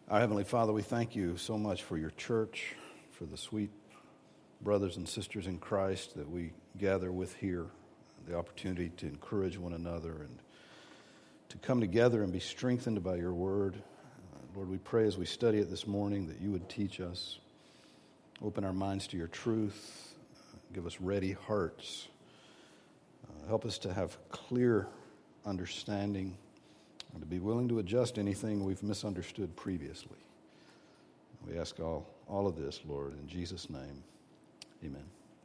Our Heavenly Father, we thank you so much for your church, for the sweet brothers and sisters in Christ that we gather with here, the opportunity to encourage one another and to come together and be strengthened by your word. Lord, we pray as we study it this morning that you would teach us, open our minds to your truth, give us ready hearts, help us to have clear understanding, and to be willing to adjust anything we've misunderstood previously. We ask all of this, Lord, in Jesus' name. Amen.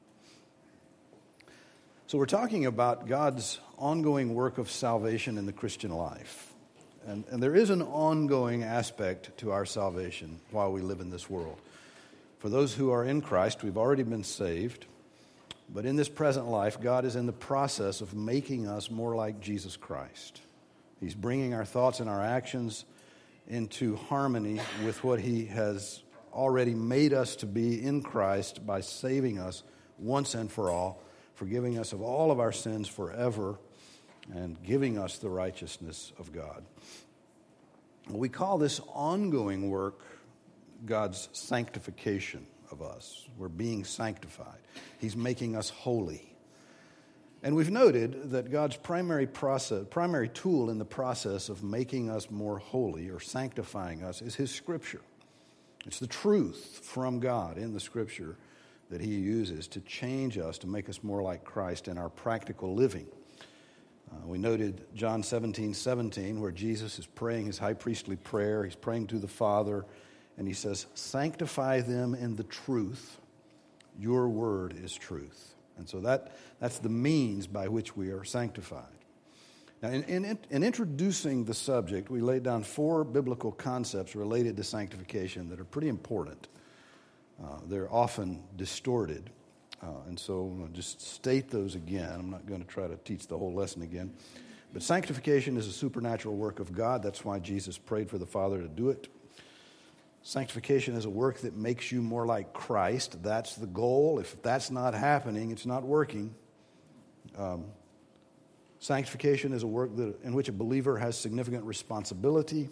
So we're talking about God's ongoing work of salvation in the Christian life. And there is an ongoing aspect to our salvation while we live in this world. For those who are in Christ, we've already been saved. But in this present life, God is in the process of making us more like Jesus Christ. He's bringing our thoughts and our actions into harmony with what He has already made us to be in Christ by saving us once and for all, forgiving us of all of our sins forever, and giving us the righteousness of God. We call this ongoing work God's sanctification of us. We're being sanctified. He's making us holy. And we've noted that God's primary tool in the process of making us more holy or sanctifying us is His Scripture. It's the truth from God in the Scripture that He uses to change us, to make us more like Christ in our practical living. We noted John 17:17, where Jesus is praying His high priestly prayer. He's praying to the Father, and He says, "Sanctify them in the truth. Your word is truth." And so that's the means by which we are sanctified. Now, in introducing the subject, we laid down 4 biblical concepts related to sanctification that are pretty important. They're often distorted. And so I'll just state those again. I'm not going to try to teach the whole lesson again. But sanctification is a supernatural work of God. That's why Jesus prayed for the Father to do it. Sanctification is a work that makes you more like Christ. That's the goal. If that's not happening, it's not working. Sanctification is a work in which a believer has significant responsibility.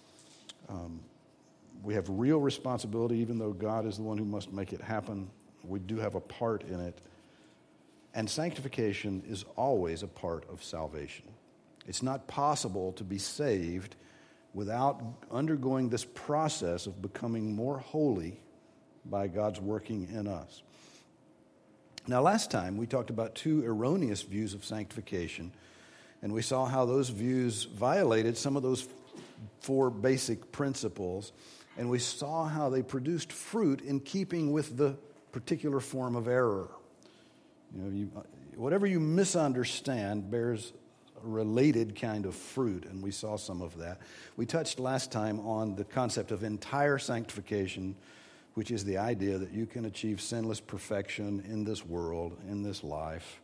We have real responsibility, even though God is the one who must make it happen. We do have a part in it. And sanctification is always a part of salvation. It's not possible to be saved without undergoing this process of becoming more holy by God's working in us. Now, last time we talked about 2 erroneous views of sanctification, and we saw how those views violated some of those 4 basic principles, and we saw how they produced fruit in keeping with the particular form of error. Whatever you misunderstand bears related kind of fruit, and we saw some of that. We touched last time on the concept of entire sanctification, which is the idea that you can achieve sinless perfection in this world, in this life.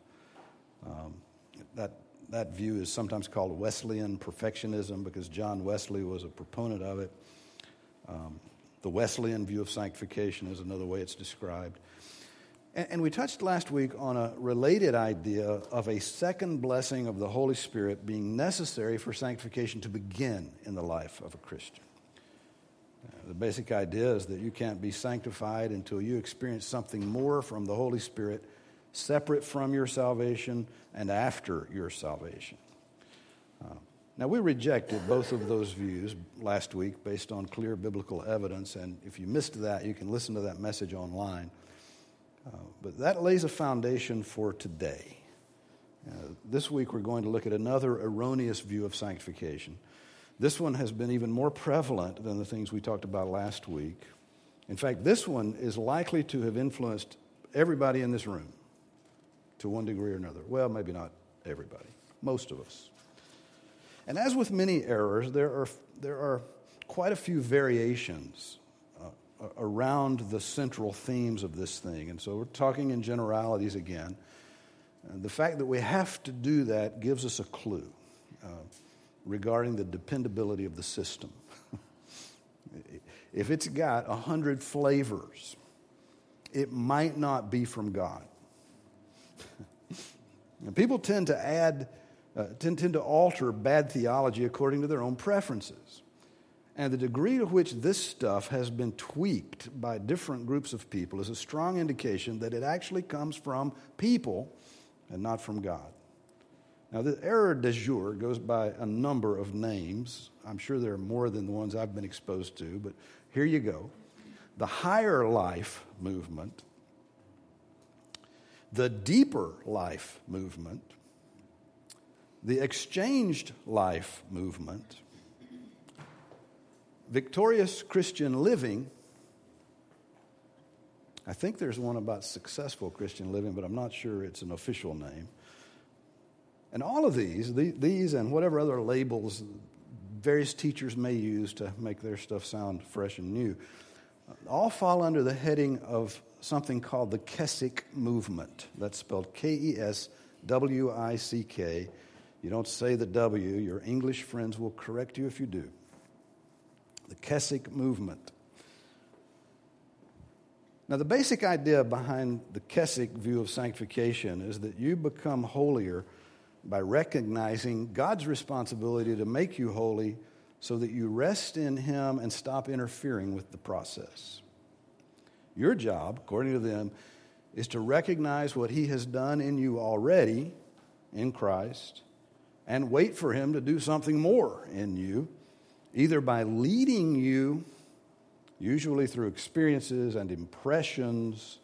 That view is sometimes called Wesleyan perfectionism because John Wesley was a proponent of it. The Wesleyan view of sanctification is another way it's described. And we touched last week on a related idea of a second blessing of the Holy Spirit being necessary for sanctification to begin in the life of a Christian. The basic idea is that you can't be sanctified until you experience something more from the Holy Spirit separate from your salvation and after your salvation. Now, we rejected both of those views last week based on clear biblical evidence, and if you missed that, you can listen to that message online. But that lays a foundation for today. This week we're going to look at another erroneous view of sanctification. This one has been even more prevalent than the things we talked about last week. In fact, this one is likely to have influenced everybody in this room to one degree or another. Well, maybe not everybody, most of us. And as with many errors, there are quite a few variations around the central themes of this thing. And so we're talking in generalities again. The fact that we have to do that gives us a clue regarding the dependability of the system. If it's got 100 flavors, it might not be from God. And people tend to alter bad theology according to their own preferences. And the degree to which this stuff has been tweaked by different groups of people is a strong indication that it actually comes from people and not from God. Now, the error du jour goes by a number of names. I'm sure there are more than the ones I've been exposed to, but here you go. The higher life movement, the deeper life movement, the exchanged life movement, victorious Christian living. I think there's one about successful Christian living, but I'm not sure it's an official name. And all of these and whatever other labels various teachers may use to make their stuff sound fresh and new, all fall under the heading of something called the Keswick movement. That's spelled Keswick. You don't say the W. Your English friends will correct you if you do. The Keswick movement. Now, the basic idea behind the Keswick view of sanctification is that you become holier by recognizing God's responsibility to make you holy so that you rest in Him and stop interfering with the process. Your job, according to them, is to recognize what He has done in you already in Christ and wait for Him to do something more in you, either by leading you, usually through experiences and impressions,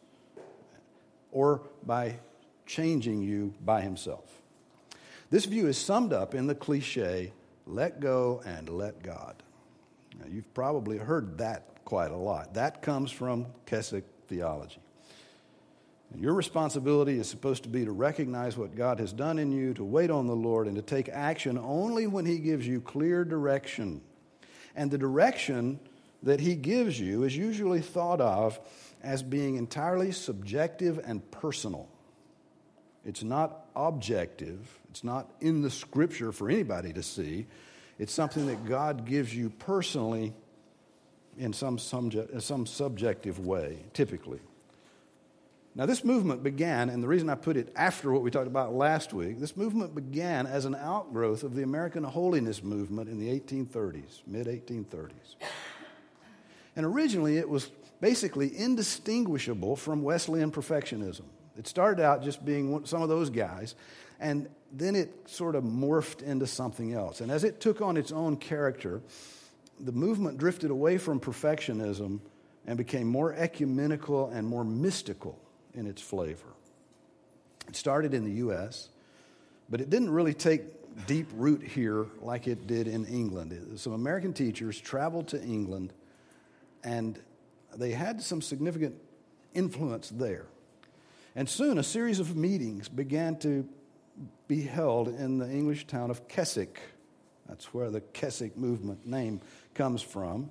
or by changing you by Himself. This view is summed up in the cliche, let go and let God. Now, you've probably heard that quite a lot. That comes from Keswick theology. And your responsibility is supposed to be to recognize what God has done in you, to wait on the Lord, and to take action only when He gives you clear direction. And the direction that He gives you is usually thought of as being entirely subjective and personal. It's not objective. It's not in the Scripture for anybody to see. It's something that God gives you personally in some subjective way, typically. Now, this movement began, and the reason I put it after what we talked about last week, this movement began as an outgrowth of the American holiness movement in the 1830s, mid-1830s. And originally, it was basically indistinguishable from Wesleyan perfectionism. It started out just being some of those guys, and then it sort of morphed into something else. And as it took on its own character, the movement drifted away from perfectionism and became more ecumenical and more mystical in its flavor. It started in the U.S., but it didn't really take deep root here like it did in England. Some American teachers traveled to England, and they had some significant influence there. And soon a series of meetings began to be held in the English town of Keswick. That's where the Keswick movement name comes from.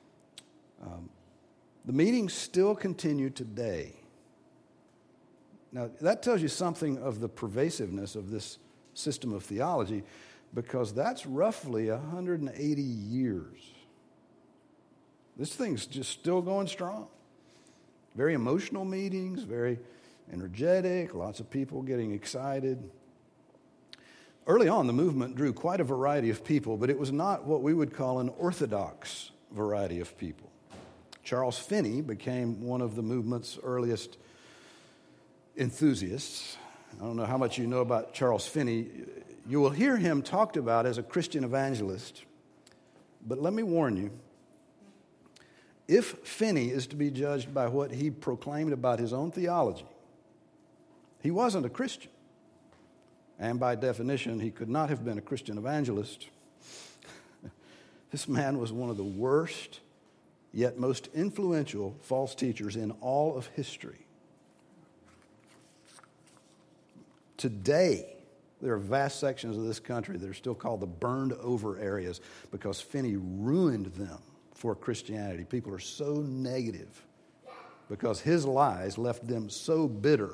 The meetings still continue today. Now, that tells you something of the pervasiveness of this system of theology, because that's roughly 180 years. This thing's just still going strong. Very emotional meetings, very energetic, lots of people getting excited. Early on, the movement drew quite a variety of people, but it was not what we would call an orthodox variety of people. Charles Finney became one of the movement's earliest enthusiasts. I don't know how much you know about Charles Finney. You will hear him talked about as a Christian evangelist, but let me warn you, if Finney is to be judged by what he proclaimed about his own theology, he wasn't a Christian. And by definition, he could not have been a Christian evangelist. This man was one of the worst, yet most influential false teachers in all of history. Today, there are vast sections of this country that are still called the burned over areas because Finney ruined them for Christianity. People are so negative because his lies left them so bitter.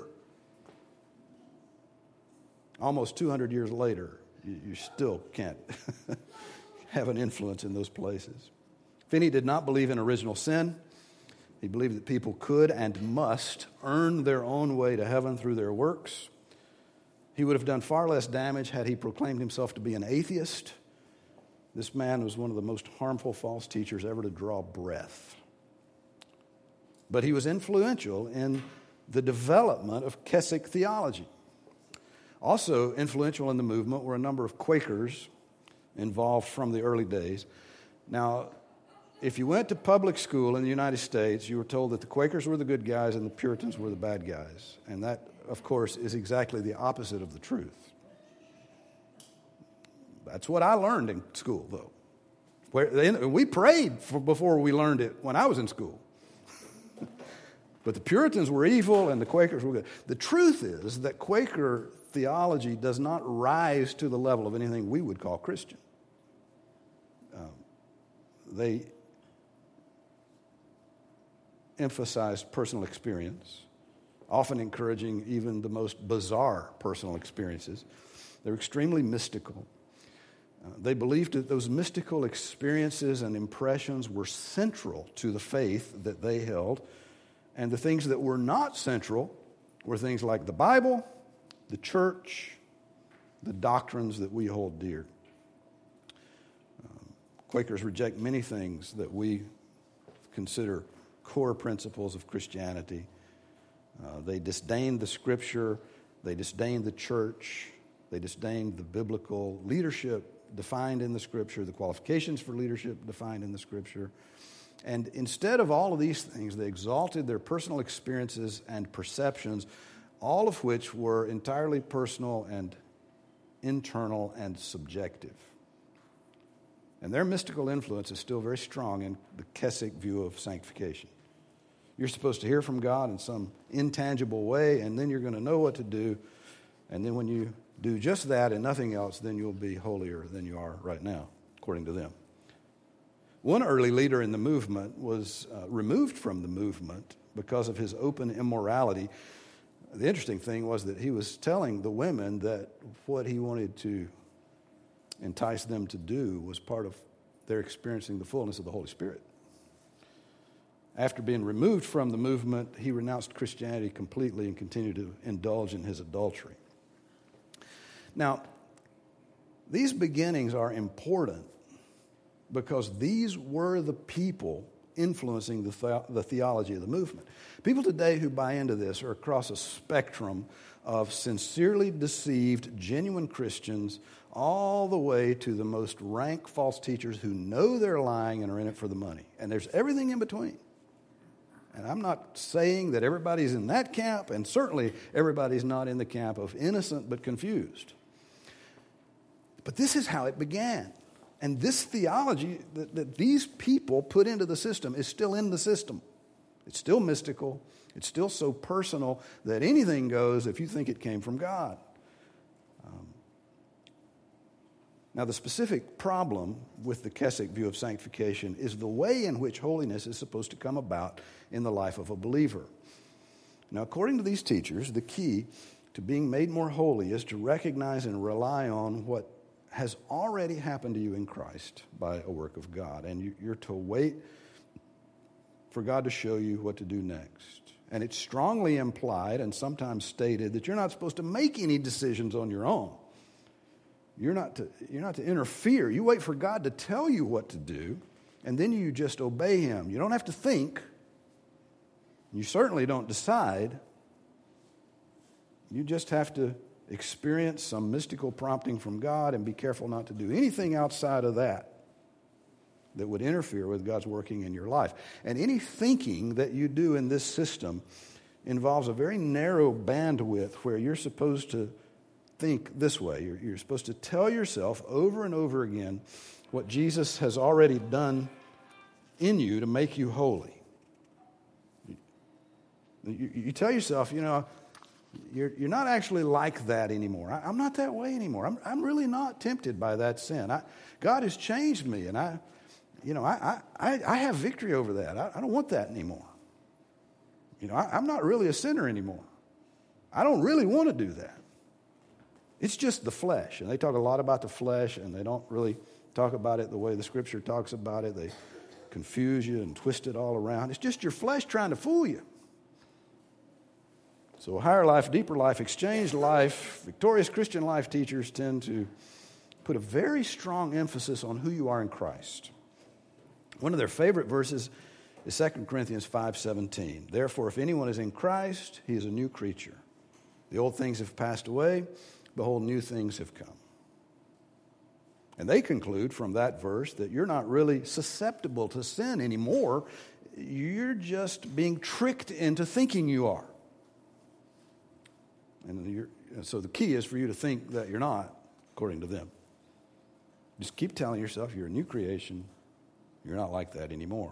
Almost 200 years later, you still can't have an influence in those places. Finney did not believe in original sin. He believed that people could and must earn their own way to heaven through their works. He would have done far less damage had he proclaimed himself to be an atheist This man was one of the most harmful false teachers ever to draw breath. But he was influential in the development of Keswick theology. Also influential in the movement were a number of Quakers involved from the early days. Now, if you went to public school in the United States, you were told that the Quakers were the good guys and the Puritans were the bad guys. And that, of course, is exactly the opposite of the truth. That's what I learned in school, though. We prayed before we learned it when I was in school. But the Puritans were evil and the Quakers were good. The truth is that Quaker theology does not rise to the level of anything we would call Christian. They emphasized personal experience, often encouraging even the most bizarre personal experiences. They're extremely mystical. They believed that those mystical experiences and impressions were central to the faith that they held, and the things that were not central were things like the Bible, the church, the doctrines that we hold dear. Quakers reject many things that we consider core principles of Christianity. They disdain the Scripture, they disdain the church, they disdain the biblical leadership defined in the Scripture, the qualifications for leadership defined in the Scripture. And instead of all of these things, they exalted their personal experiences and perceptions, all of which were entirely personal and internal and subjective. And their mystical influence is still very strong in the Keswick view of sanctification. You're supposed to hear from God in some intangible way, and then you're going to know what to do. And then when you do just that and nothing else, then you'll be holier than you are right now, according to them. One early leader in the movement was removed from the movement because of his open immorality. The interesting thing was that he was telling the women that what he wanted to entice them to do was part of their experiencing the fullness of the Holy Spirit. After being removed from the movement, he renounced Christianity completely and continued to indulge in his adultery. Now, these beginnings are important because these were the people influencing the theology of the movement. People today who buy into this are across a spectrum of sincerely deceived, genuine Christians, all the way to the most rank false teachers who know they're lying and are in it for the money. And there's everything in between. And I'm not saying that everybody's in that camp, and certainly everybody's not in the camp of innocent but confused. But this is how it began. And this theology that these people put into the system is still in the system. It's still mystical. It's still so personal that anything goes if you think it came from God. Now, the specific problem with the Keswick view of sanctification is the way in which holiness is supposed to come about in the life of a believer. Now, according to these teachers, the key to being made more holy is to recognize and rely on what has already happened to you in Christ by a work of God. And you're to wait for God to show you what to do next. And it's strongly implied and sometimes stated that you're not supposed to make any decisions on your own. You're not to interfere. You wait for God to tell you what to do, and then you just obey Him. You don't have to think. You certainly don't decide. You just have to experience some mystical prompting from God and be careful not to do anything outside of that would interfere with God's working in your life. And any thinking that you do in this system involves a very narrow bandwidth where you're supposed to think this way. You're supposed to tell yourself over and over again what Jesus has already done in you to make you holy. You tell yourself, you're not actually like that anymore. I'm not that way anymore. I'm really not tempted by that sin. God has changed me, and I have victory over that. I don't want that anymore. I'm not really a sinner anymore. I don't really want to do that. It's just the flesh. And they talk a lot about the flesh, and they don't really talk about it the way the Scripture talks about it. They confuse you and twist it all around. It's just your flesh trying to fool you. So higher life, deeper life, exchanged life, victorious Christian life teachers tend to put a very strong emphasis on who you are in Christ. One of their favorite verses is 2 Corinthians 5:17. Therefore, if anyone is in Christ, he is a new creature. The old things have passed away. Behold, new things have come. And they conclude from that verse that you're not really susceptible to sin anymore. You're just being tricked into thinking you are. And so the key is for you to think that you're not, according to them. Just keep telling yourself you're a new creation. You're not like that anymore.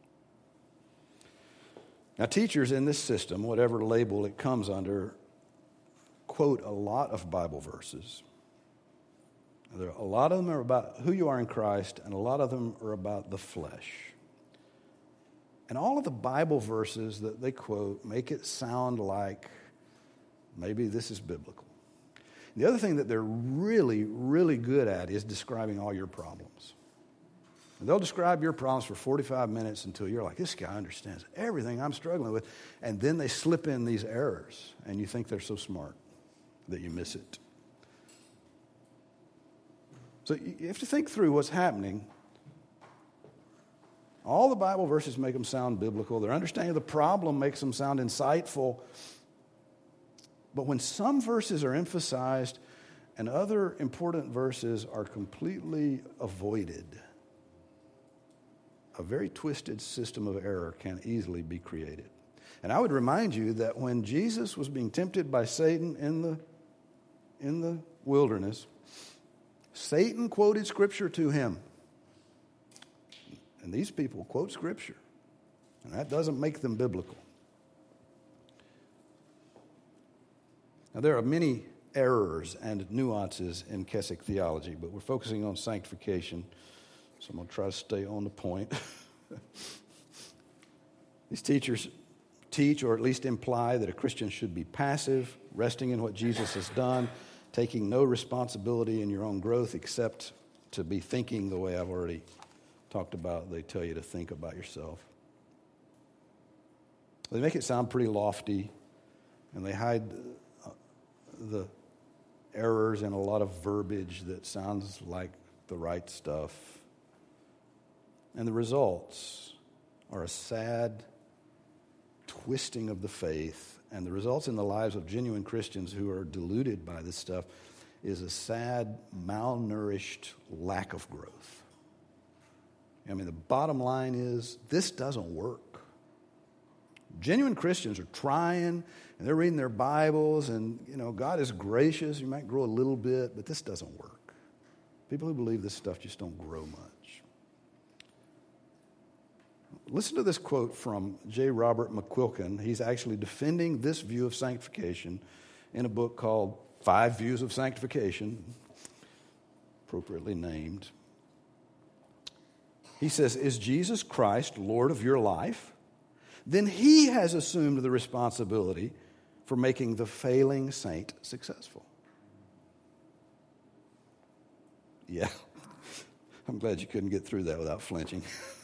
Now, teachers in this system, whatever label it comes under, quote a lot of Bible verses. A lot of them are about who you are in Christ, and a lot of them are about the flesh. And all of the Bible verses that they quote make it sound like maybe this is biblical. The other thing that they're really, really good at is describing all your problems. And they'll describe your problems for 45 minutes until you're like, this guy understands everything I'm struggling with. And then they slip in these errors, and you think they're so smart that you miss it. So you have to think through what's happening. All the Bible verses make them sound biblical. Their understanding of the problem makes them sound insightful. But when some verses are emphasized and other important verses are completely avoided, a very twisted system of error can easily be created. And I would remind you that when Jesus was being tempted by Satan in the wilderness, Satan quoted Scripture to him. And these people quote Scripture. And that doesn't make them biblical. Now, there are many errors and nuances in Keswick theology, but we're focusing on sanctification, so I'm going to try to stay on the point. These teachers teach, or at least imply, that a Christian should be passive, resting in what Jesus has done, taking no responsibility in your own growth except to be thinking the way I've already talked about. They tell you to think about yourself. They make it sound pretty lofty, and they hide the errors in a lot of verbiage that sounds like the right stuff. And the results are a sad twisting of the faith, and the results in the lives of genuine Christians who are deluded by this stuff is a sad, malnourished lack of growth. I mean, the bottom line is this doesn't work. Genuine Christians are trying, and they're reading their Bibles, and, God is gracious. You might grow a little bit, but this doesn't work. People who believe this stuff just don't grow much. Listen to this quote from J. Robert McQuilkin. He's actually defending this view of sanctification in a book called 5 Views of Sanctification, appropriately named. He says, is Jesus Christ Lord of your life? Then he has assumed the responsibility for making the failing saint successful. Yeah, I'm glad you couldn't get through that without flinching.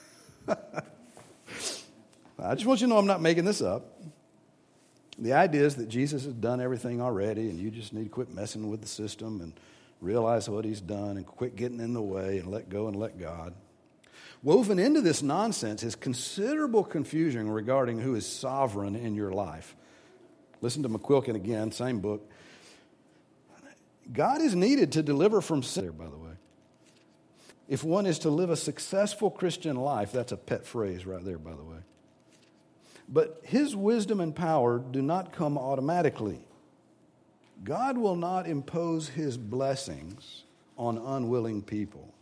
I just want you to know I'm not making this up. The idea is that Jesus has done everything already, and you just need to quit messing with the system and realize what he's done and quit getting in the way and let go and let God. Woven into this nonsense is considerable confusion regarding who is sovereign in your life. Listen to McQuilkin again, same book. God is needed to deliver from sin, by the way. If one is to live a successful Christian life, that's a pet phrase right there, by the way. But his wisdom and power do not come automatically. God will not impose his blessings on unwilling people.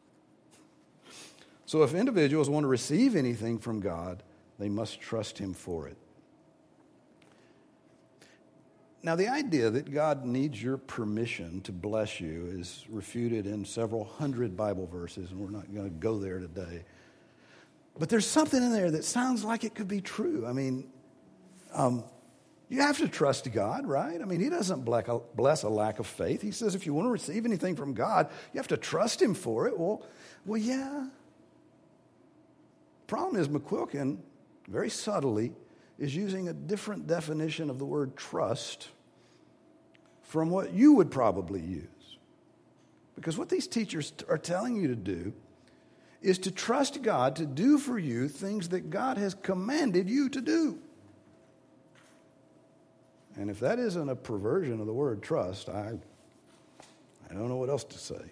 So if individuals want to receive anything from God, they must trust him for it. Now, the idea that God needs your permission to bless you is refuted in several hundred Bible verses, and we're not going to go there today. But there's something in there that sounds like it could be true. I mean, you have to trust God, right? I mean, he doesn't bless a lack of faith. He says if you want to receive anything from God, you have to trust him for it. Well, yeah. Problem is, McQuilkin, very subtly, is using a different definition of the word trust from what you would probably use. Because what these teachers are telling you to do is to trust God to do for you things that God has commanded you to do. And if that isn't a perversion of the word trust, I don't know what else to say.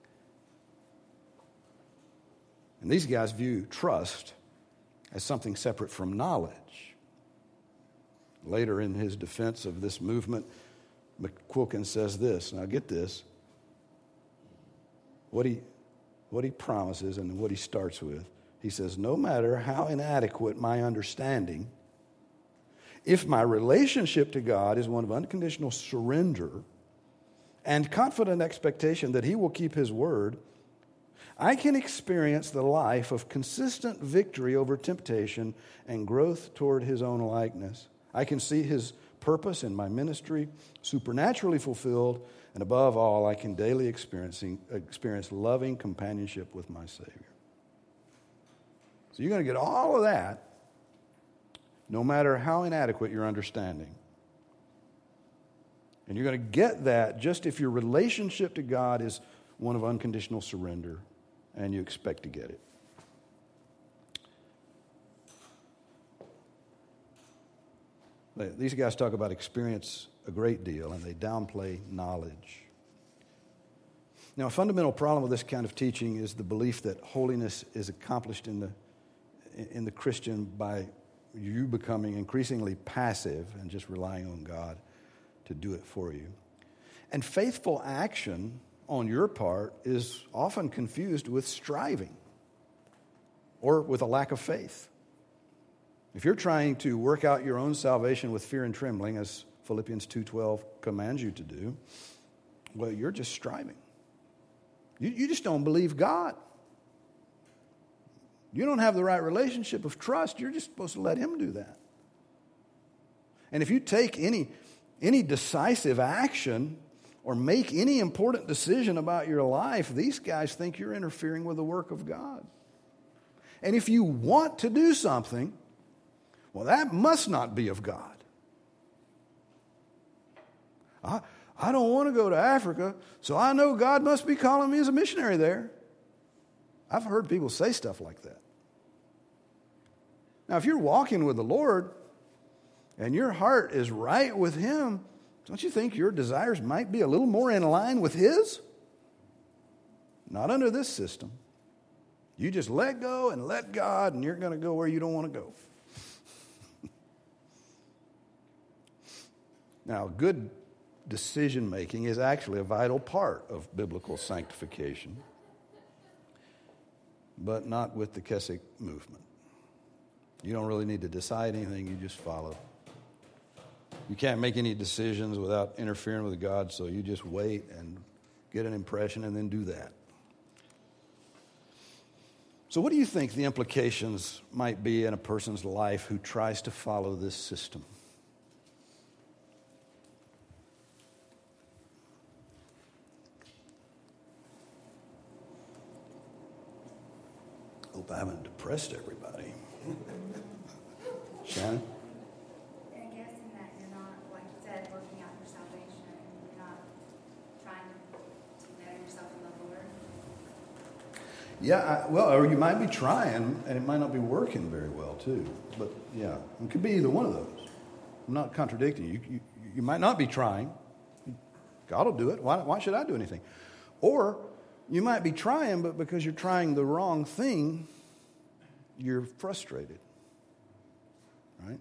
And these guys view trust as something separate from knowledge. Later in his defense of this movement, McQuilkin says this. Now get this. What he promises and what he starts with. He says, no matter how inadequate my understanding, if my relationship to God is one of unconditional surrender and confident expectation that he will keep his word, I can experience the life of consistent victory over temptation and growth toward his own likeness. I can see his purpose in my ministry supernaturally fulfilled, and above all, I can daily experience loving companionship with my Savior. So you're going to get all of that, no matter how inadequate your understanding. And you're going to get that just if your relationship to God is one of unconditional surrender, and you expect to get it. These guys talk about experience a great deal, and they downplay knowledge. Now, a fundamental problem with this kind of teaching is the belief that holiness is accomplished in the Christian by you becoming increasingly passive and just relying on God to do it for you. And faithful action on your part is often confused with striving or with a lack of faith. If you're trying to work out your own salvation with fear and trembling, as Philippians 2:12 commands you to do, well, you're just striving. You just don't believe God. You don't have the right relationship of trust. You're just supposed to let him do that. And if you take any decisive action or make any important decision about your life, these guys think you're interfering with the work of God. And if you want to do something, well, that must not be of God. I don't want to go to Africa, so I know God must be calling me as a missionary there. I've heard people say stuff like that. Now, if you're walking with the Lord and your heart is right with him, don't you think your desires might be a little more in line with his? Not under this system. You just let go and let God, and you're going to go where you don't want to go. Now, good decision-making is actually a vital part of biblical sanctification, but not with the Keswick movement. You don't really need to decide anything, you just follow. You can't make any decisions without interfering with God, so you just wait and get an impression and then do that. So what do you think the implications might be in a person's life who tries to follow this system? Hope I haven't depressed everybody. Shannon? I guess in that you're not, like you said, working out your salvation. You're not trying to know yourself in the Lord. Yeah, or you might be trying, and it might not be working very well, too. But, yeah, it could be either one of those. I'm not contradicting you. You might not be trying. God will do it. Why should I do anything? Or you might be trying, but because you're trying the wrong thing, you're frustrated. Right?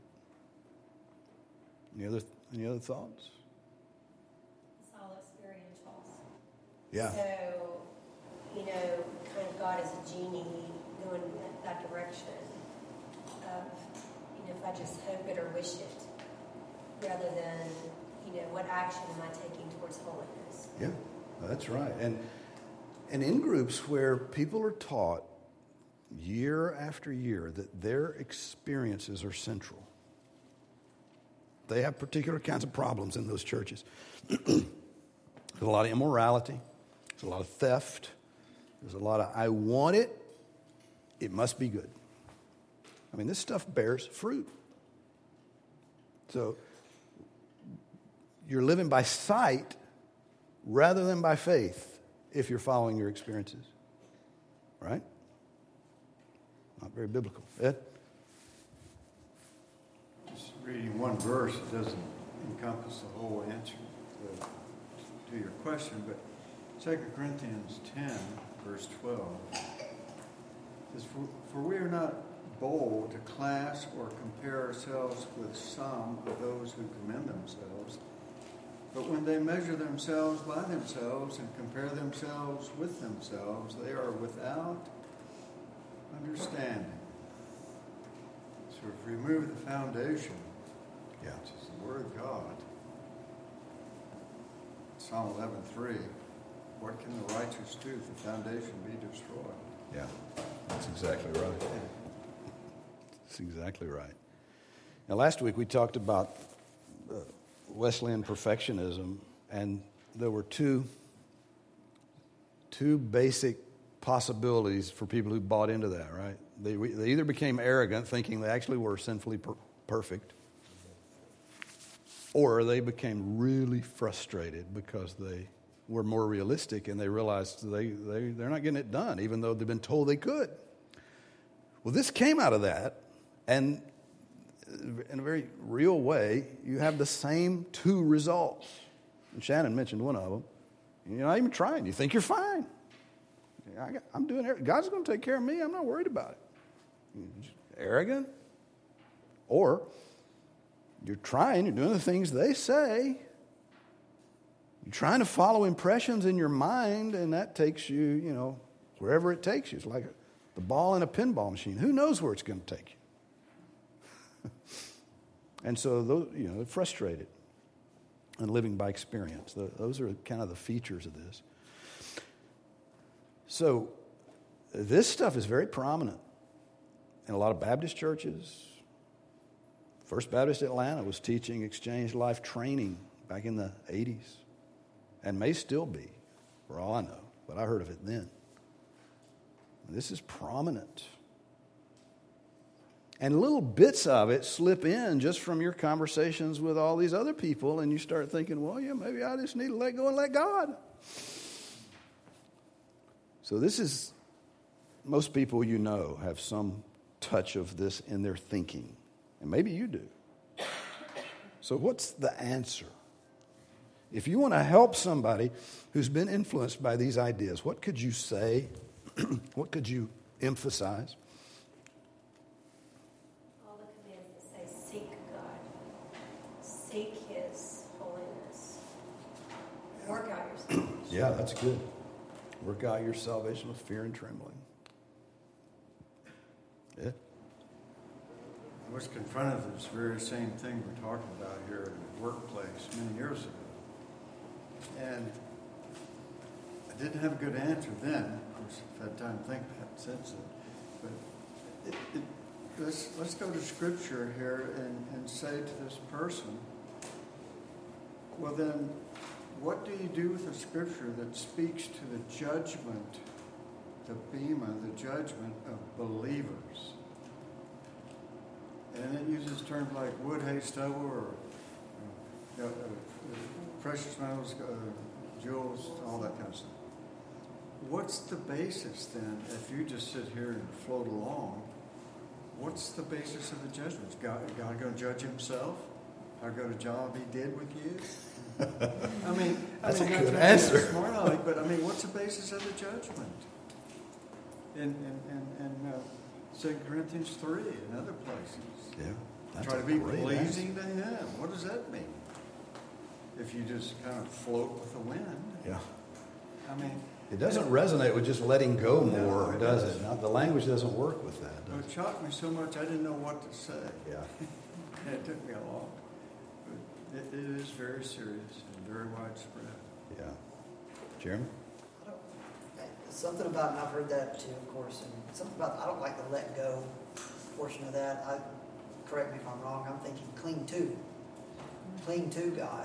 Any other thoughts? It's all experiential. Yeah. So, kind of God is a genie going that direction of, if I just hope it or wish it, rather than, what action am I taking towards holiness? Yeah, that's right. And in groups where people are taught year after year that their experiences are central, they have particular kinds of problems in those churches. There's a lot of immorality. There's a lot of theft. There's a lot of, I want it, it must be good. I mean, this stuff bears fruit. So you're living by sight rather than by faith if you're following your experiences. Right? Not very biblical. Ed? Just reading one verse, it doesn't encompass the whole answer to your question, but 2 Corinthians 10, verse 12, says, For we are not bold to class or compare ourselves with some of those who commend themselves, but when they measure themselves by themselves and compare themselves with themselves, they are without understanding. So if we remove the foundation, which is the Word of God, Psalm 11:3, what can the righteous do if the foundation be destroyed? Yeah, that's exactly right. That's exactly right. Now, last week we talked about Wesleyan perfectionism, and there were two basic possibilities for people who bought into that, right? They either became arrogant, thinking they actually were sinfully perfect, or they became really frustrated because they were more realistic and they realized they're not getting it done, even though they've been told they could. Well, this came out of that, and in a very real way, you have the same two results. And Shannon mentioned one of them. You're not even trying. You think you're fine. I'm doing everything. God's going to take care of me. I'm not worried about it. Arrogant. Or you're trying. You're doing the things they say. You're trying to follow impressions in your mind, and that takes you, wherever it takes you. It's like the ball in a pinball machine. Who knows where it's going to take you? And so, those, they're frustrated and living by experience. Those are kind of the features of this. So, this stuff is very prominent in a lot of Baptist churches. First Baptist Atlanta was teaching exchange life training back in the 80s, and may still be, for all I know, but I heard of it then. This is prominent. And little bits of it slip in just from your conversations with all these other people, and you start thinking, well, yeah, maybe I just need to let go and let God. So this is, most people have some touch of this in their thinking. And maybe you do. So what's the answer? If you want to help somebody who's been influenced by these ideas, what could you say? What could you emphasize? All the commands that say, seek God. Seek His holiness. Work out your salvation. Yeah, that's good. Work out your salvation with fear and trembling. Yeah. I was confronted with this very same thing we're talking about here in the workplace many years ago. And I didn't have a good answer then. Of course, I've had time to think about it since then. But let's go to Scripture here and say to this person, well then, what do you do with a Scripture that speaks to the judgment, the bema, the judgment of believers? And it uses terms like wood, hay, stubble, or precious metals, jewels, all that kind of stuff. What's the basis then, if you just sit here and float along, what's the basis of the judgment? Is God going to judge himself? How good a job he did with you? That's a good answer. Smart aleck, but what's the basis of the judgment? In 2 Corinthians 3 and other places. Yeah. Try to be pleasing to him. What does that mean? If you just kind of float with the wind. Yeah. It It doesn't resonate with just letting go more, does it? The language doesn't work with that. It shocked me so much I didn't know what to say. Yeah. And it took me a long. But it is very serious and very widespread. Yeah. Jeremy? Something about, and I've heard that too, of course, and something about, I don't like the let go portion of that. Correct me if I'm wrong, I'm thinking cling to God,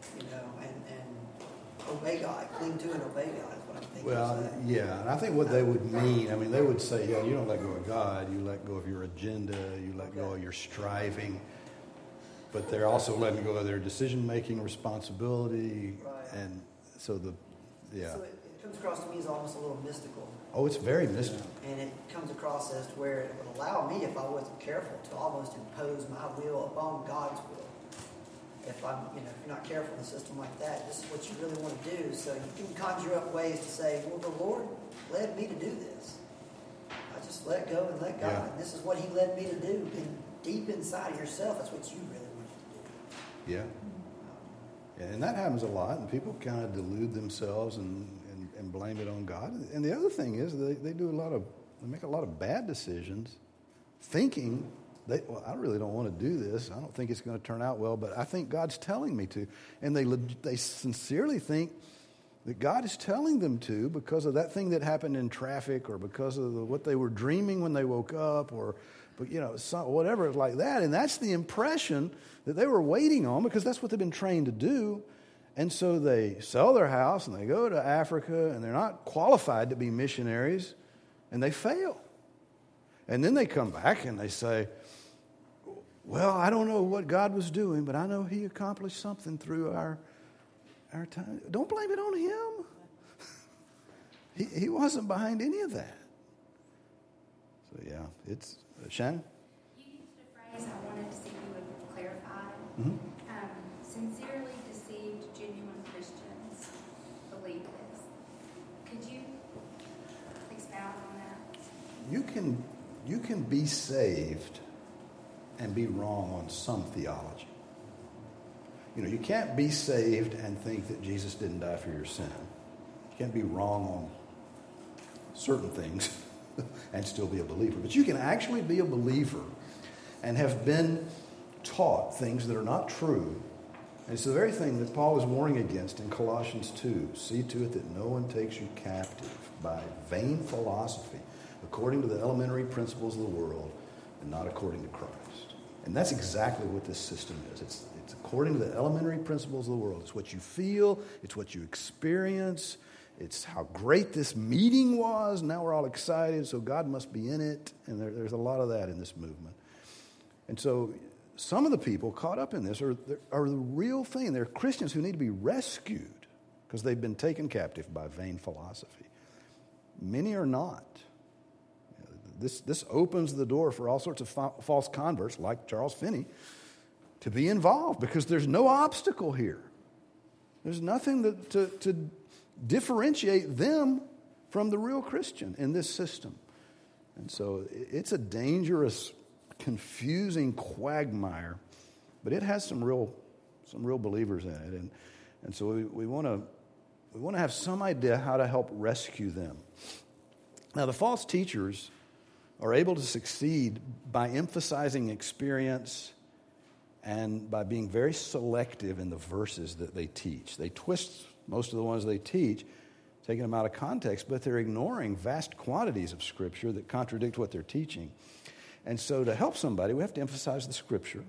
and obey God. Cling to and obey God is what I'm thinking. Well, yeah, and I think what they would mean, they would say, yeah, you don't let go of God, you let go of your agenda, you let go of your striving, but they're also letting go of their decision-making responsibility, right. and so So comes across to me as almost a little mystical. Oh, it's very mystical. And it comes across as to where it would allow me, if I wasn't careful, to almost impose my will upon God's will. If if you're not careful in a system like that, this is what you really want to do. So you can conjure up ways to say, well, the Lord led me to do this. I just let go and let God. Yeah. And this is what He led me to do. And deep inside of yourself, that's what you really want to do. Yeah. And that happens a lot, and people kind of delude themselves and blame it on God. And the other thing is they make a lot of bad decisions thinking, I really don't want to do this. I don't think it's going to turn out well, but I think God's telling me to. And they sincerely think that God is telling them to because of that thing that happened in traffic or because of what they were dreaming when they woke up or whatever like that. And that's the impression that they were waiting on because that's what they've been trained to do. And so they sell their house and they go to Africa and they're not qualified to be missionaries and they fail. And then they come back and they say, well, I don't know what God was doing, but I know He accomplished something through our time. Don't blame it on Him. He wasn't behind any of that. So, yeah, it's... Shannon? You used a phrase I wanted to see if you would clarify. Mm-hmm. Sincerely deceived, genuine Christians believe this. Could you expound on that? You can be saved and be wrong on some theology. You can't be saved and think that Jesus didn't die for your sin. You can't be wrong on certain things and still be a believer. But you can actually be a believer and have been taught things that are not true. And it's the very thing that Paul is warning against in Colossians 2. See to it that no one takes you captive by vain philosophy, according to the elementary principles of the world, and not according to Christ. And that's exactly what this system is. It's according to the elementary principles of the world. It's what you feel. It's what you experience. It's how great this meeting was. Now we're all excited, so God must be in it. And there's a lot of that in this movement. And so some of the people caught up in this are the real thing. They're Christians who need to be rescued because they've been taken captive by vain philosophy. Many are not. This opens the door for all sorts of false converts, like Charles Finney, to be involved because there's no obstacle here. There's nothing to differentiate them from the real Christian in this system. And so it's a dangerous, confusing quagmire, but it has some real believers in it. And so we want to have some idea how to help rescue them. Now, the false teachers are able to succeed by emphasizing experience and by being very selective in the verses that they teach. They twist most of the ones they teach, taking them out of context, but they're ignoring vast quantities of Scripture that contradict what they're teaching. And so to help somebody, we have to emphasize the Scripture,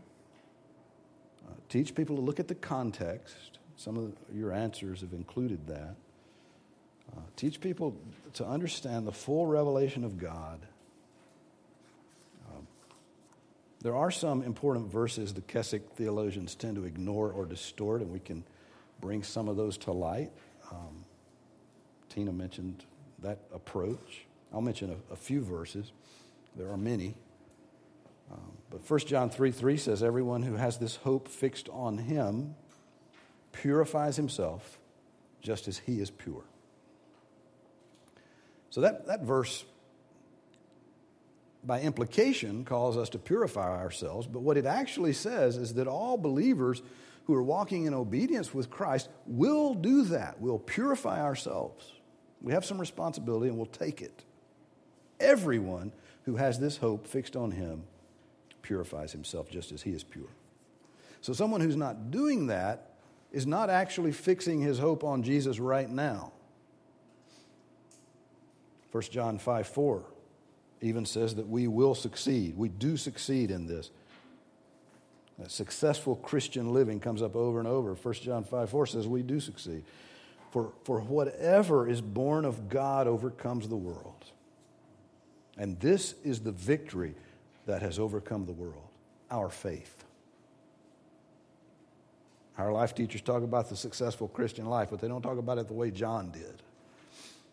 teach people to look at the context. Some of your answers have included that. Teach people to understand the full revelation of God. There are some important verses the Keswick theologians tend to ignore or distort, and we can bring some of those to light. Tina mentioned that approach. I'll mention a few verses. There are many. But 1 John 3:3 says, everyone who has this hope fixed on Him purifies himself just as He is pure. So that verse, by implication, calls us to purify ourselves. But what it actually says is that all believers who are walking in obedience with Christ will do that. We'll purify ourselves. We have some responsibility and we'll take it. Everyone who has this hope fixed on Him purifies himself just as He is pure. So someone who's not doing that is not actually fixing his hope on Jesus right now. 1 John 5:4 even says that we will succeed. We do succeed in this. That successful Christian living comes up over and over. 1 John 5:4 says we do succeed. For whatever is born of God overcomes the world. And this is the victory that has overcome the world, our faith. Our life teachers talk about the successful Christian life, but they don't talk about it the way John did.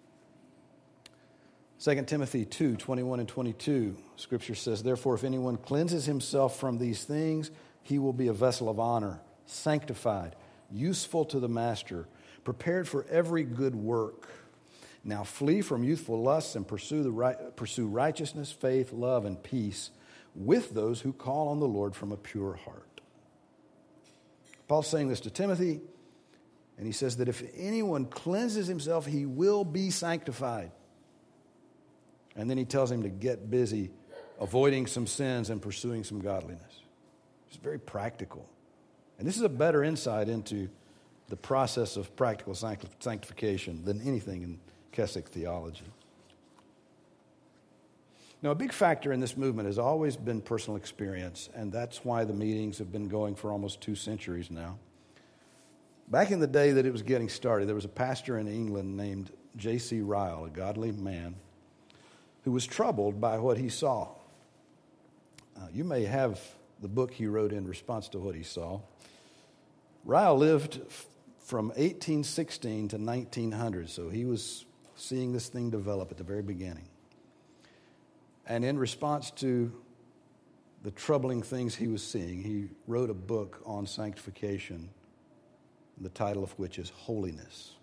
2 Timothy 2, 21 and 22, Scripture says, "Therefore, if anyone cleanses himself from these things, he will be a vessel of honor, sanctified, useful to the master, prepared for every good work. Now flee from youthful lusts and pursue righteousness, faith, love, and peace with those who call on the Lord from a pure heart." Paul's saying this to Timothy, and he says that if anyone cleanses himself, he will be sanctified. And then he tells him to get busy avoiding some sins and pursuing some godliness. It's very practical. And this is a better insight into the process of practical sanctification than anything in Keswick theology. Now, a big factor in this movement has always been personal experience, and that's why the meetings have been going for almost 2 centuries now. Back in the day that it was getting started, there was a pastor in England named J.C. Ryle, a godly man, who was troubled by what he saw. You may have the book he wrote in response to what he saw. Ryle lived from 1816 to 1900, so he was seeing this thing develop at the very beginning. And in response to the troubling things he was seeing, he wrote a book on sanctification, the title of which is Holiness.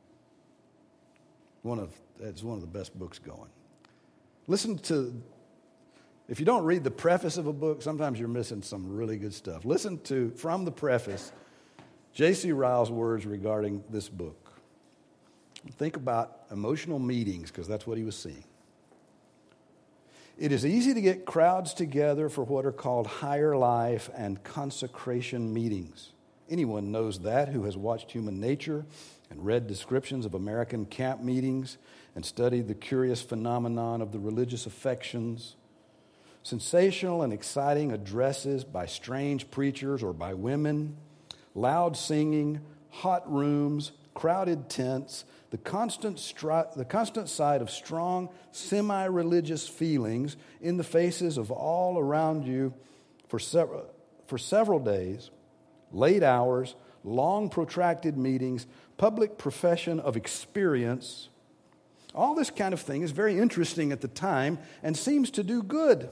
It's one of the best books going. Listen to, if you don't read the preface of a book, sometimes you're missing some really good stuff. Listen to, from the preface, J.C. Ryle's words regarding this book. Think about emotional meetings, because that's what he was seeing. "It is easy to get crowds together for what are called higher life and consecration meetings. Anyone knows that who has watched human nature and read descriptions of American camp meetings and studied the curious phenomenon of the religious affections. Sensational and exciting addresses by strange preachers or by women, loud singing, hot rooms, crowded tents, the constant sight of strong semi-religious feelings in the faces of all around you for several days, late hours, long protracted meetings, public profession of experience. All this kind of thing is very interesting at the time and seems to do good.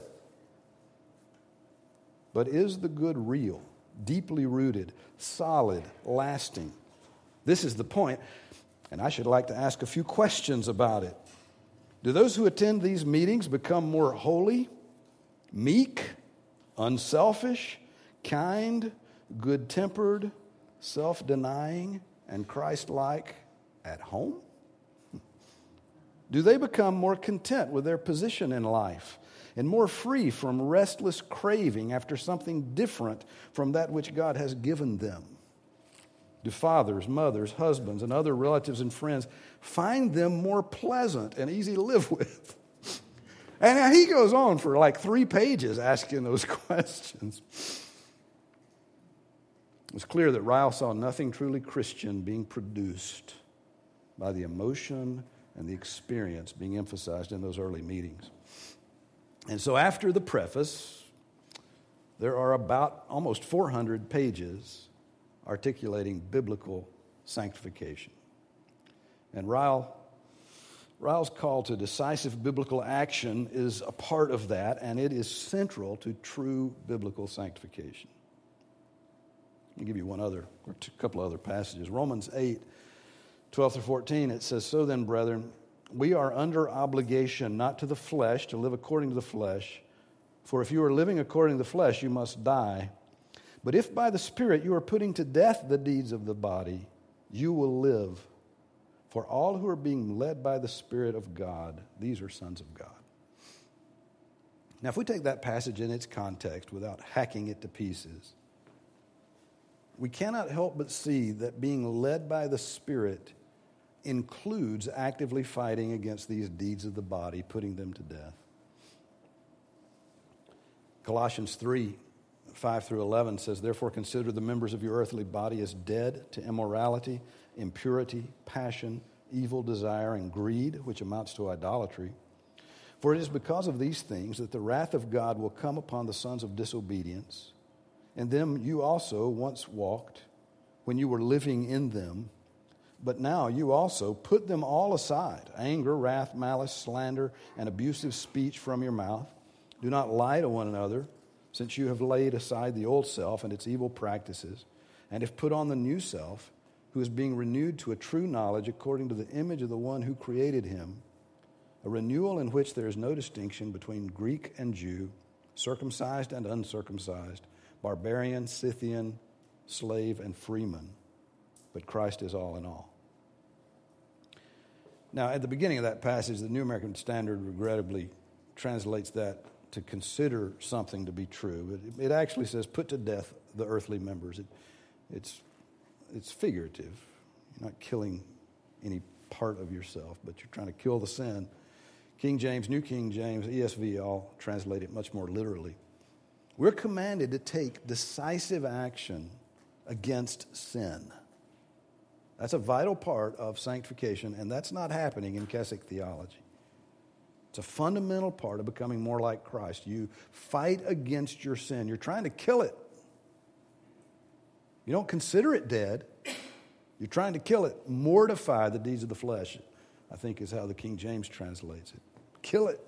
But is the good real, deeply rooted, solid, lasting? This is the point, and I should like to ask a few questions about it. Do those who attend these meetings become more holy, meek, unselfish, kind, good-tempered, self-denying, and Christ-like at home? Do they become more content with their position in life and more free from restless craving after something different from that which God has given them? Do fathers, mothers, husbands, and other relatives and friends find them more pleasant and easy to live with? And he goes on for like 3 pages asking those questions. It's clear that Ryle saw nothing truly Christian being produced by the emotion and the experience being emphasized in those early meetings. And so after the preface, there are about almost 400 pages articulating biblical sanctification. And Ryle's call to decisive biblical action is a part of that, and it is central to true biblical sanctification. Let me give you a couple other passages. Romans 8, 12 through 14, it says, "So then, brethren, we are under obligation not to the flesh, to live according to the flesh. For if you are living according to the flesh, you must die. But if by the Spirit you are putting to death the deeds of the body, you will live. For all who are being led by the Spirit of God, these are sons of God." Now, if we take that passage in its context without hacking it to pieces, we cannot help but see that being led by the Spirit includes actively fighting against these deeds of the body, putting them to death. Colossians 3, 5 through 11 says, "Therefore consider the members of your earthly body as dead to immorality, impurity, passion, evil desire, and greed, which amounts to idolatry. For it is because of these things that the wrath of God will come upon the sons of disobedience. In them you also once walked when you were living in them, But now you also put them all aside, anger, wrath, malice, slander, and abusive speech from your mouth. Do not lie to one another, since you have laid aside the old self and its evil practices, and have put on the new self, who is being renewed to a true knowledge according to the image of the one who created him, a renewal in which there is no distinction between Greek and Jew, circumcised and uncircumcised, barbarian, Scythian, slave, and freeman, but Christ is all in all. Now, at the beginning of that passage, the New American Standard regrettably translates that to consider something to be true. It actually says, put to death the earthly members. It's figurative. You're not killing any part of yourself, but you're trying to kill the sin. King James, New King James, ESV all translate it much more literally. We're commanded to take decisive action against sin. That's a vital part of sanctification, and that's not happening in Keswick theology. It's a fundamental part of becoming more like Christ. You fight against your sin. You're trying to kill it. You don't consider it dead. You're trying to kill it. Mortify the deeds of the flesh, I think is how the King James translates it. Kill it.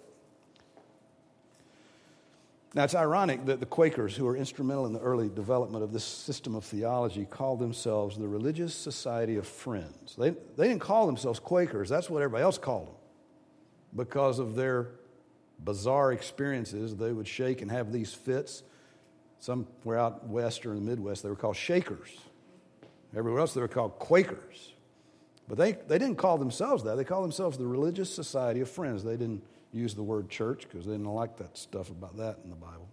Now, it's ironic that the Quakers, who were instrumental in the early development of this system of theology, called themselves the Religious Society of Friends. They didn't call themselves Quakers. That's what everybody else called them. Because of their bizarre experiences, they would shake and have these fits. Somewhere out west or in the Midwest, they were called Shakers. Everywhere else, they were called Quakers. But they didn't call themselves that. They called themselves the Religious Society of Friends. They didn't use the word church because they didn't like that stuff about that in the Bible.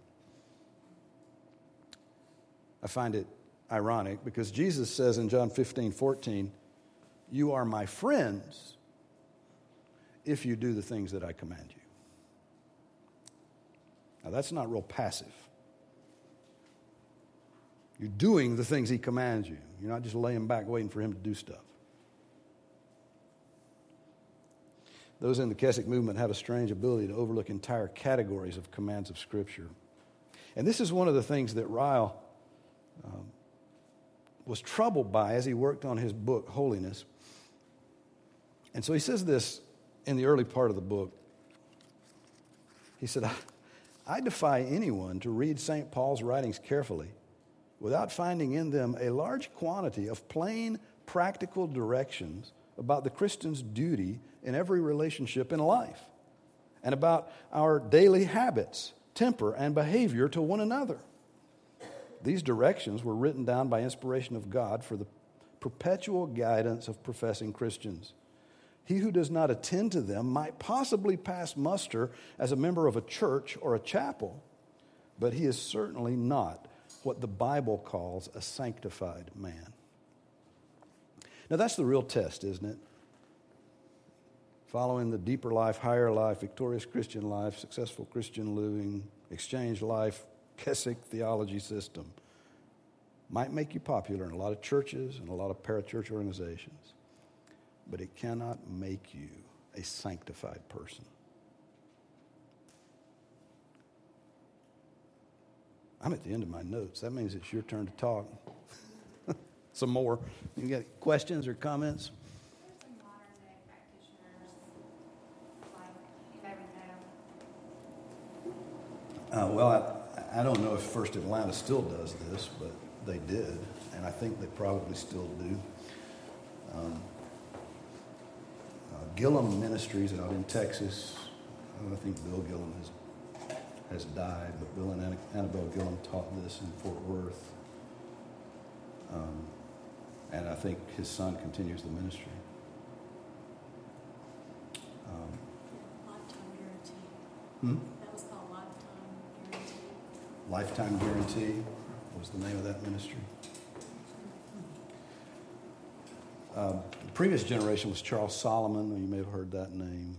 I find it ironic because Jesus says in John 15:14, you are my friends if you do the things that I command you. Now that's not real passive. You're doing the things he commands you. You're not just laying back waiting for him to do stuff. Those in the Keswick movement have a strange ability to overlook entire categories of commands of Scripture. And this is one of the things that Ryle was troubled by as he worked on his book, Holiness. And so he says this in the early part of the book. He said, I defy anyone to read St. Paul's writings carefully without finding in them a large quantity of plain, practical directions about the Christian's duty in every relationship in life, and about our daily habits, temper, and behavior to one another. These directions were written down by inspiration of God for the perpetual guidance of professing Christians. He who does not attend to them might possibly pass muster as a member of a church or a chapel, but he is certainly not what the Bible calls a sanctified man. Now that's the real test, isn't it? Following the deeper life, higher life, victorious Christian life, successful Christian living, exchange life, Keswick theology system might make you popular in a lot of churches and a lot of parachurch organizations, but it cannot make you a sanctified person. I'm at the end of my notes. That means it's your turn to talk. Some more. You got questions or comments? Some modern day practitioners, like, you never know. Well, I don't know if First Atlanta still does this, but they did, and I think they probably still do. Gillum Ministries out in Texas. I think Bill Gillum has died, but Bill and Annabelle Gillum taught this in Fort Worth. And I think his son continues the ministry. Lifetime Guarantee. Hmm? That was called Lifetime Guarantee. Lifetime Guarantee was the name of that ministry. The previous generation was Charles Solomon. You may have heard that name.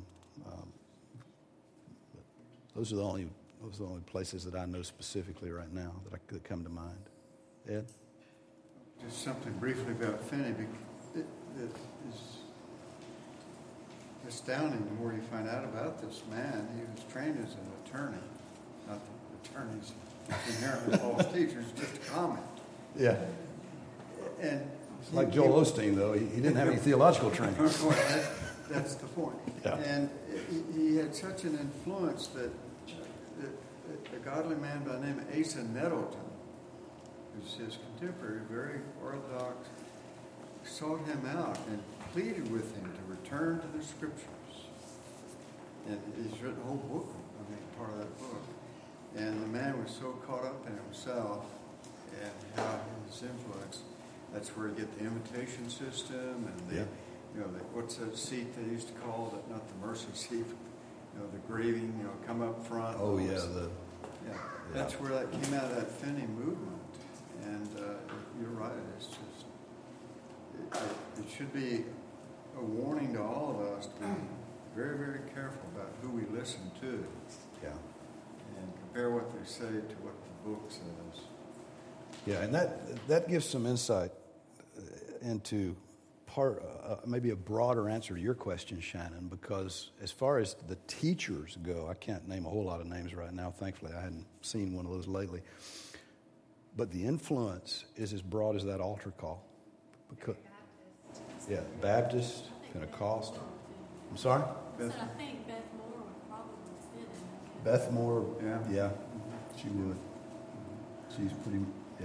Those are the only places that I know specifically right now that come to mind. Ed? Just something briefly about Finney. That is astounding the more you find out about this man. He was trained as an attorney. Not that attorneys inherently false teachers, just a comment. Yeah. And Like Joel Osteen, though, he didn't have any theological training. Well, that's the point. Yeah. And he had such an influence that a godly man by the name of Asa Nettleton, who's his contemporary, very orthodox, sought him out and pleaded with him to return to the scriptures. And he's written a whole book, part of that book. And the man was so caught up in himself and how his influence, that's where you get the invitation system and the, what's that seat they used to call it? Not the mercy seat, the grieving, come up front. Oh, yeah. That's where that came out of that Finney movement. And you're right, it's just, it should be a warning to all of us to be very, very careful about who we listen to. Yeah. And compare what they say to what the book says. Yeah, and that gives some insight into maybe a broader answer to your question, Shannon, because as far as the teachers go, I can't name a whole lot of names right now. Thankfully, I hadn't seen one of those lately. But the influence is as broad as that altar call. Because, Baptist, Pentecost. I'm sorry? I think Beth Moore would probably fit in that. Beth Moore, yeah, she would. She's pretty,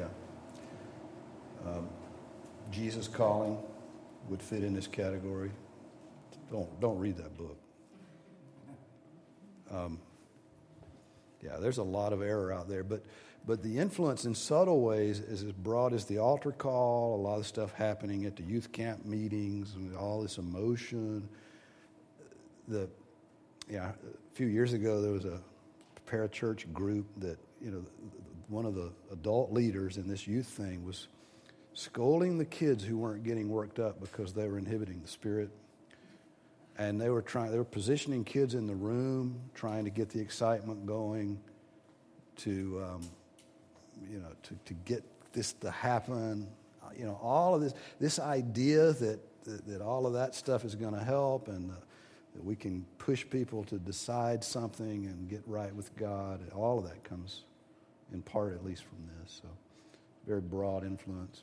Jesus Calling would fit in this category. Don't read that book. There's a lot of error out there, but the influence in subtle ways is as broad as the altar call, a lot of stuff happening at the youth camp meetings, and all this emotion. A few years ago there was a parachurch group that, one of the adult leaders in this youth thing was scolding the kids who weren't getting worked up because they were inhibiting the Spirit. And they were positioning kids in the room, trying to get the excitement going to get this to happen. All of this idea that all of that stuff is going to help, and that we can push people to decide something and get right with God. All of that comes in part, at least, from this. So, very broad influence.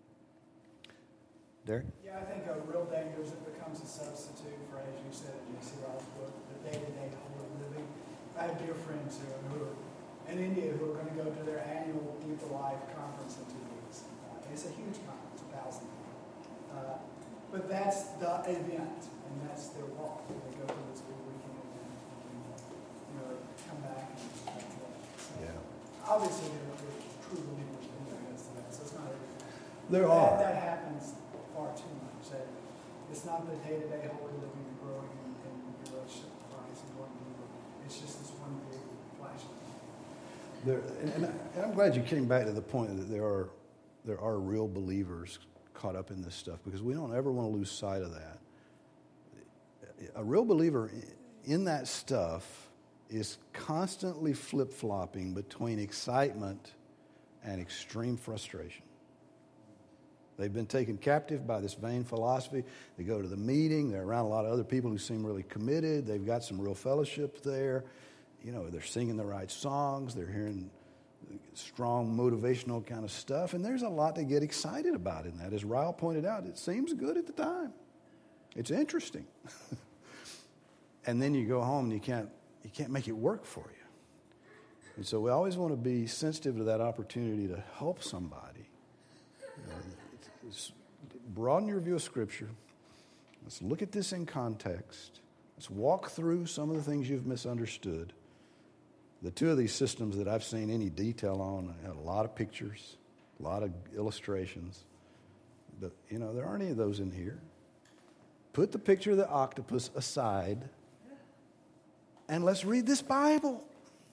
Derek? Yeah, I think a real danger is it becomes a substitute for, as you said in J.C. Ryle's book, the day-to-day holy living. I have dear friends who are in India who are going to go to their annual Youth Alive conference in 2 weeks. It's a huge conference, 1,000 people. But that's the event, and that's their walk. They go to this big weekend and come back and back to that. So obviously, they're true believers in that. So it's not that happens far too much. That it's not the day-to-day holy living and growing in your relationship with Christ and going deeper. It's just this one big flash. And I'm glad you came back to the point that there are real believers caught up in this stuff, because we don't ever want to lose sight of that. A real believer in that stuff is constantly flip-flopping between excitement and extreme frustration. They've been taken captive by this vain philosophy. They go to the meeting. They're around a lot of other people who seem really committed. They've got some real fellowship there. They're singing the right songs. They're hearing strong motivational kind of stuff. And there's a lot to get excited about in that. As Ryle pointed out, it seems good at the time. It's interesting. And then you go home and you can't make it work for you. And so we always want to be sensitive to that opportunity to help somebody. Broaden your view of Scripture. Let's look at this in context. Let's walk through some of the things you've misunderstood. The two of these systems that I've seen any detail on had a lot of pictures, a lot of illustrations. But, there aren't any of those in here. Put the picture of the octopus aside and let's read this Bible.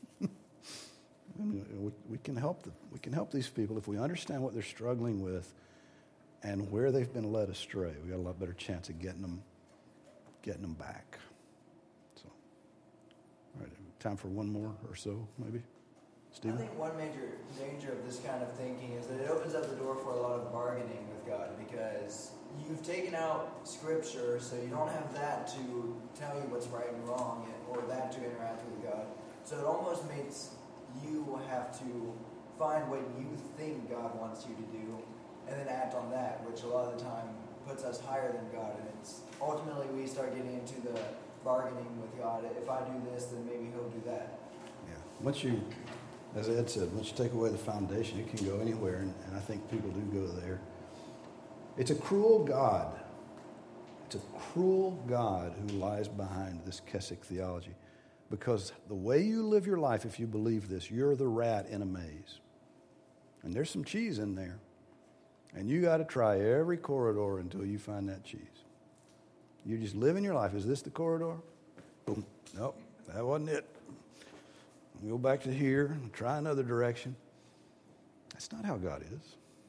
We can help these people if we understand what they're struggling with and where they've been led astray. We got a lot better chance of getting them back. So, all right, time for one more or so, maybe. Stephen? I think one major danger of this kind of thinking is that it opens up the door for a lot of bargaining with God, because you've taken out Scripture, so you don't have that to tell you what's right and wrong, or that to interact with God. So it almost makes you have to find what you think God wants you to do, and then act on that, which a lot of the time puts us higher than God. And it's ultimately we start getting into the bargaining with God. If I do this, then maybe He'll do that. Yeah. Once you, as Ed said, once you take away the foundation, it can go anywhere, and I think people do go there. It's a cruel God. It's a cruel God who lies behind this Keswick theology. Because the way you live your life, if you believe this, you're the rat in a maze. And there's some cheese in there. And you got to try every corridor until you find that cheese. You're just living your life. Is this the corridor? Boom. Nope, that wasn't it. We'll go back to here and try another direction. That's not how God is.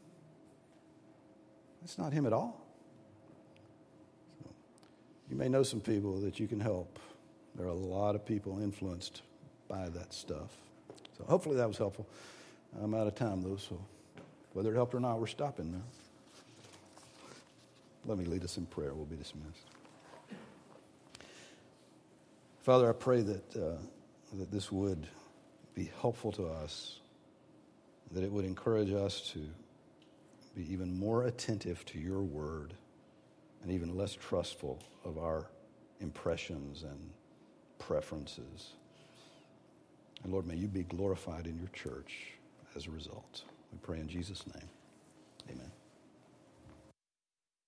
That's not Him at all. So, you may know some people that you can help. There are a lot of people influenced by that stuff. So hopefully that was helpful. I'm out of time, though, so whether it helped or not, we're stopping now. Let me lead us in prayer. We'll be dismissed. Father, I pray that this would be helpful to us, that it would encourage us to be even more attentive to your word and even less trustful of our impressions and preferences. And Lord, may you be glorified in your church as a result. We pray in Jesus' name. Amen.